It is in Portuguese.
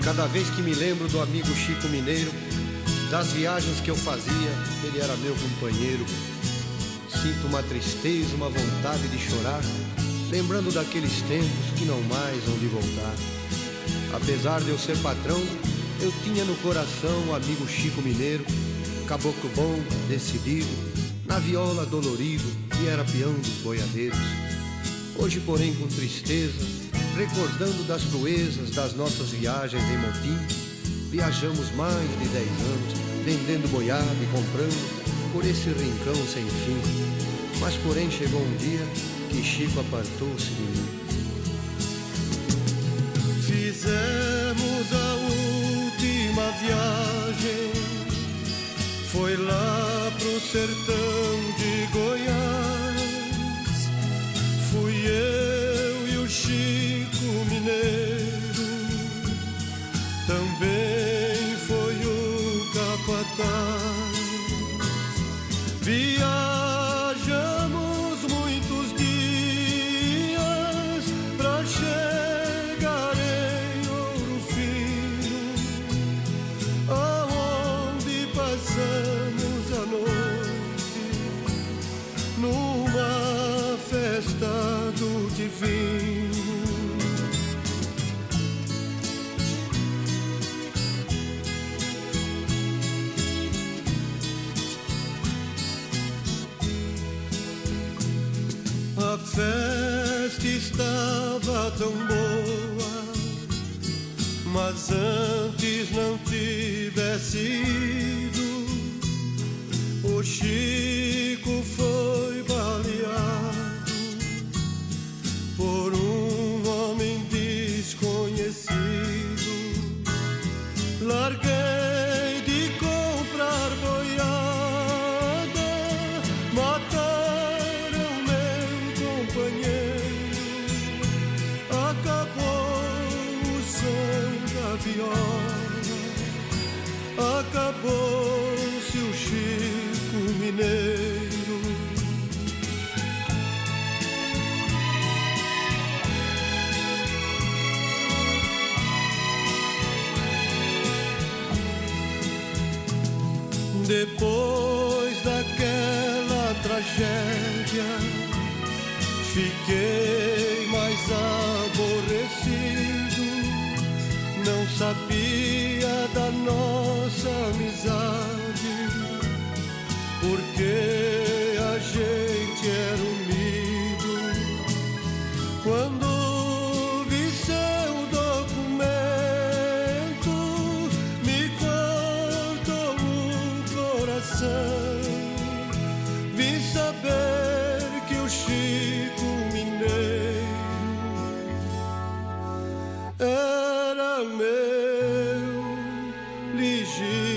Cada vez que me lembro do amigo Chico Mineiro, das viagens que eu fazia, ele era meu companheiro. Sinto uma tristeza, uma vontade de chorar, lembrando daqueles tempos que não mais hão de voltar. Apesar de eu ser patrão, eu tinha no coração o amigo Chico Mineiro, caboclo bom, decidido, na viola dolorido, e era peão dos boiadeiros. Hoje, porém, com tristeza, recordando das proezas das nossas viagens em motim, viajamos mais de 10 anos, vendendo boiada e comprando por esse rincão sem fim. Mas porém chegou um dia que Chico apartou-se de mim. Fizemos a última viagem, foi lá pro sertão de Goiás. Fui eu e o Chico Mineiro, também foi o capataz. Viajamos muitos dias pra chegar em Ouro Fino, aonde passamos a noite numa festa do divino. A festa estava tão boa, mas antes não tivesse ido, o Chico foi baleado por um homem desconhecido. Larguei de comprar boiada, mataram meu companheiro, acabou o som da viola, acabou-se o Chico Mineiro. Depois daquela tragédia, fiquei mais aborrecido. Não sabia da nossa amizade, porque a gente era unido. Quando vi seu documento, me cortou o coração. Vim saber que o Chico Mineiro era meu legítimo